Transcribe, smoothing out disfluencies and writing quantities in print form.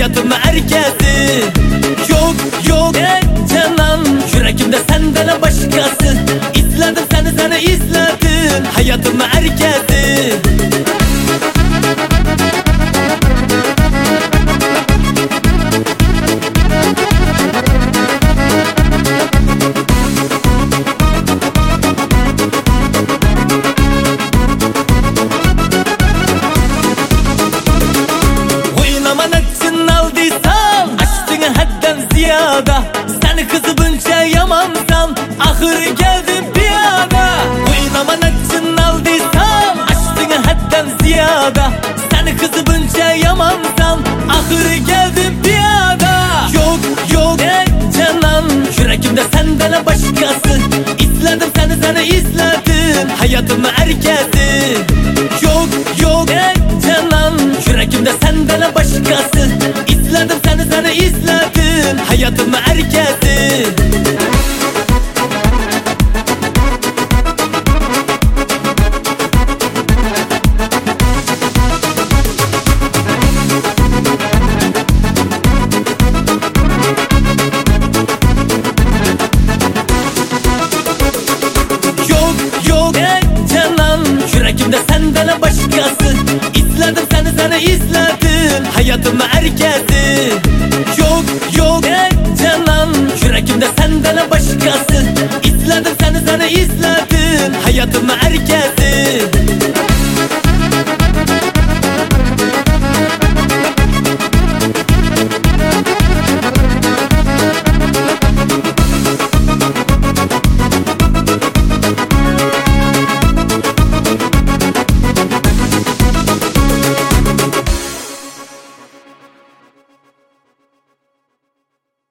hayatımın erkezi. Yok yok canan, yüreğimde senden başkası. İzledim seni izledim, hayatımın erkezi. Seni kızı bunca yamansan, ahır geldim piyada. Oynaman için aldıysam, açtığın hadden ziyada. Seni kızı bunca yamansan, ahır geldim piyada. Yok yok canan, yüreğimde senden başkası. İzledim seni izledim, hayatımın erkezi. Yok yok canan, yüreğimde senden başkası. İzledim seni izledim, hayatımın erkezi. Yok yok canan, yüreğimde senden başkası. İzledim seni izledim, hayatımın erkezi. Yok yok canan, yüreğimde senden başkası. İzledim seni izledim, hayatımın erkezi.